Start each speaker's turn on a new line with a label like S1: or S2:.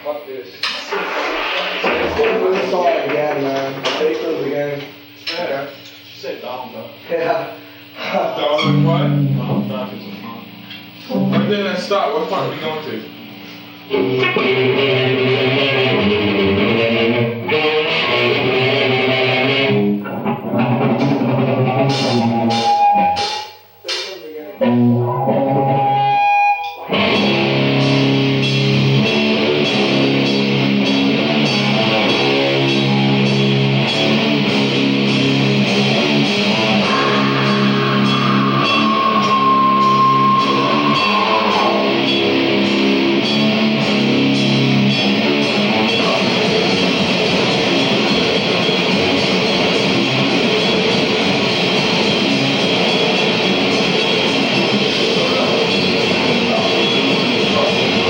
S1: Fuck this.
S2: It's all again, man. Stay close again.
S1: Yeah. She said Dom, though.
S2: Yeah.
S3: Dom, what?
S1: Dom, Dom is a fun.
S3: Right then, let's stop. What part are we going to?